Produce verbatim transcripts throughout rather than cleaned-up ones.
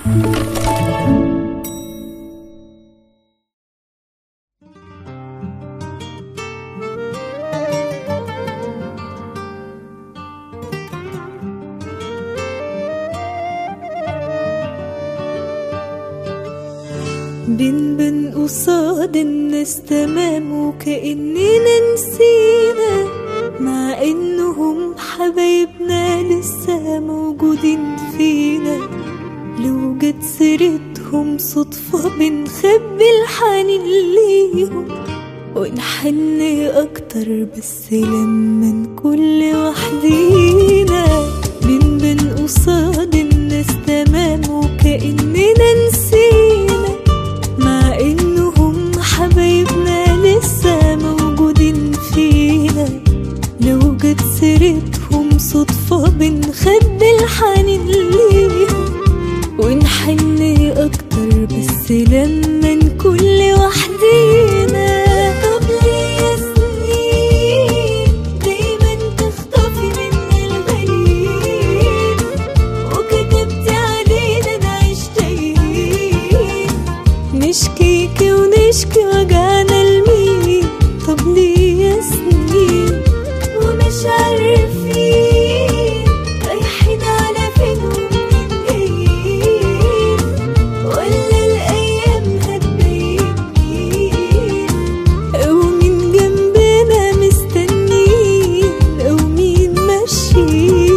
بنبان قصاد الناس تمام وكأننا نسينا، مع انهم حبايبنا لسه موجودين فينا. لو جت سيرتهم صدفة بنخبي الحنين ليهم ونحن اكتر بس لما نكون لوحدينا. بنبان قصاد الناس تمام وكأننا نسينا، مع انهم حبايبنا لسه موجودين فينا. لو جت سيرتهم صدفة بنخبي الحنين ليهم ونحن اكتر بس لما نكون لوحدينا. طب ليه يا سنين دايما تخطفي مني الغريب وكتبتي علينا نعيش تايهين، نشكيكي ونشكي وجعنا لمين؟ طب ليه يا سنين ومش عارفين رايحين على فين ومنين جايين، ولا الأيام هتبين مين أو مين جنبنا مستنين أو مين ماشيين.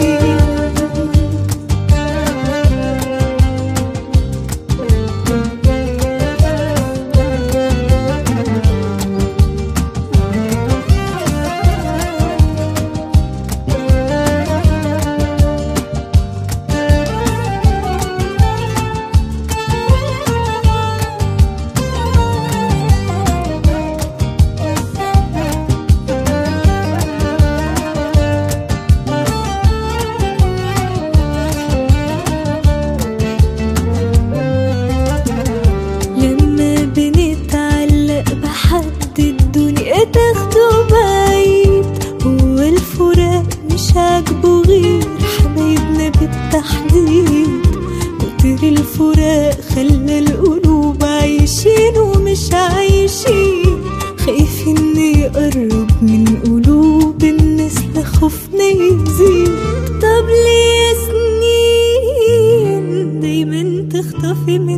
لما بنتعلق بحد الدنيا تاخده بعيد، هو الفراق مش عاجبه غير حبايبنا بالتحديد. كتر الفراق خلى القلوب عايشين ومش عايشين، خايفين نقرب من قلوب الناس لخوفنا يزيد. طب ليه يا سنين دايما تخطفي من